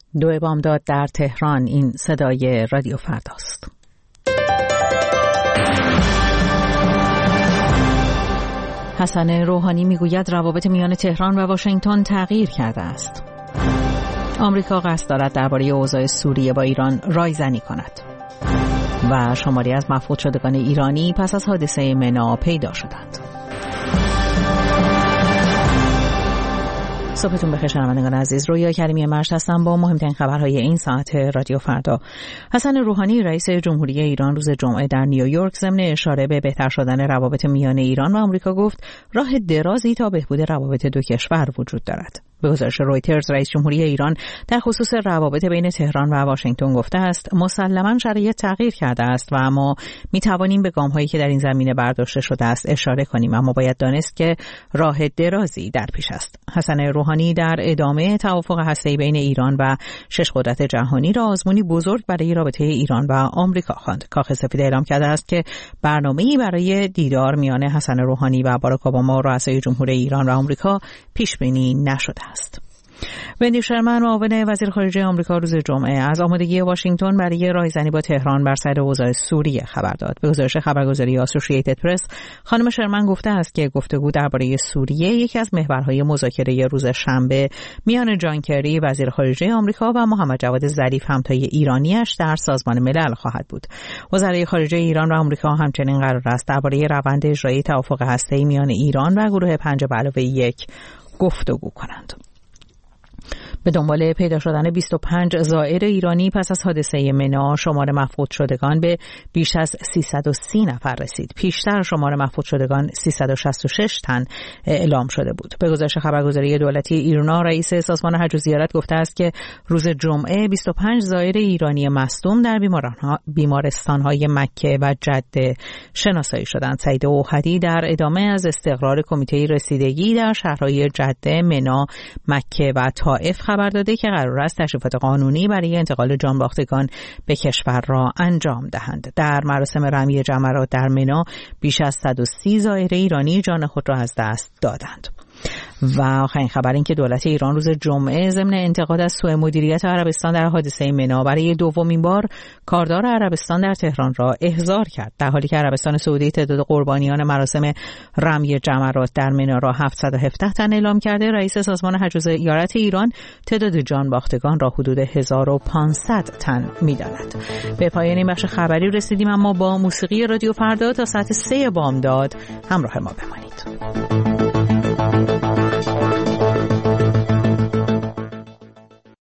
2 بامداد در تهران. این صدای رادیو فرداست. حسن روحانی میگوید روابط میان تهران و واشنگتن تغییر کرده است. آمریکا قصد دارد درباره اوضاع سوریه با ایران رایزنی کند. و شماری از مفقود شدگان ایرانی پس از حادثه منی پیدا شدند. صبحتون بخیر شنوندگان عزیز. رویا کریمی مشت هستم با مهمترین خبرهای این ساعت رادیو فردا. حسن روحانی رئیس جمهوری ایران روز جمعه در نیویورک ضمن اشاره به بهتر شدن روابط میان ایران و آمریکا گفت راه درازی تا بهبود روابط دو کشور وجود دارد. به گزارش رویترز رئیس جمهوری ایران در خصوص روابط بین تهران و واشنگتن گفته است مسلماً شرایط تغییر کرده است و ما می‌توانیم به گام‌هایی که در این زمینه برداشته شده است اشاره کنیم، اما باید دانست که راه درازی در پیش است. حسن روحانی در ادامه توافق هسته‌ای بین ایران و 6 قدرت جهانی را آزمونی بزرگ برای رابطه ایران و آمریکا خواند. کاخ سفید اعلام کرده است که برنامه‌ای برای دیدار میان حسن روحانی و باراک اوباما رؤسای جمهور ایران و آمریکا پیش بینی نشده است. وندی شرمن معاون وزیر خارجه آمریکا روز جمعه از آمادگی واشنگتن برای رایزنی با تهران بر سر اوضاع سوریه خبر داد. به گزارش خبرگزاری آسوشییتد پرس خانم شرمن گفته است که گفتگو درباره سوریه یکی از محورهای مذاکره روز شنبه میان جان کری وزیر خارجه آمریکا و محمد جواد ظریف همتای ایرانیش در سازمان ملل خواهد بود. وزرای خارجه ایران و آمریکا همچنین قرار است درباره روند اجرای توافق هسته‌ای میان ایران و گروه 5+1 گفتگو کنند. به دنبال پیدا شدن 25 زائر ایرانی پس از حادثه منی شمار مفقود شدگان به بیش از 330 نفر رسید. پیشتر شمار مفقود شدگان 366 تن اعلام شده بود. به گزارش خبرگزاری دولتی ایرنا رئیس سازمان حج و زیارت گفته است که روز جمعه 25 زائر ایرانی مصدوم در بیمارستان‌های مکه و جده شناسایی شدند. سعید اوحدی در ادامه از استقرار کمیته رسیدگی در شهرهای جده، منی، مکه و طائف خبر داده که قرار است تشریفات قانونی برای انتقال جانباختگان به کشور را انجام دهند. در مراسم رمی جمرات در منی بیش از 130 زائر ایرانی جان خود را از دست دادند. و آخرین خبر این که دولت ایران روز جمعه ضمن انتقاد از سوء مدیریت عربستان در حادثه منی برای دومین بار کاردار عربستان در تهران را احضار کرد، در حالی که عربستان سعودی تعداد قربانیان مراسم رمی جمرات در منی را 717 تن اعلام کرده. رئیس سازمان حج و زیارت ایران تعداد جان باختگان را حدود 1500 تن می‌داند. به پایان این بخش خبری رسیدیم، اما با موسیقی رادیو فردا تا ساعت 3 بامداد همراه ما بمانید.